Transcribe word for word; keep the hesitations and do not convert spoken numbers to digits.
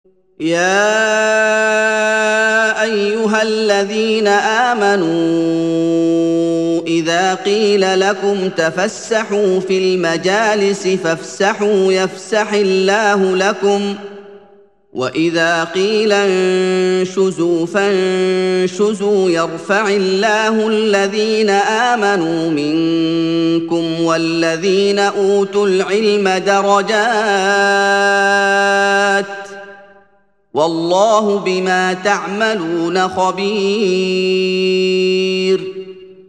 يا ايها الذين امنوا اذا قيل لكم تفسحوا في المجالس فافسحوا يفسح الله لكم واذا قيل انشزوا فانشزوا يرفع الله الذين امنوا منكم والذين اوتوا العلم درجات والله بما تعملون خبير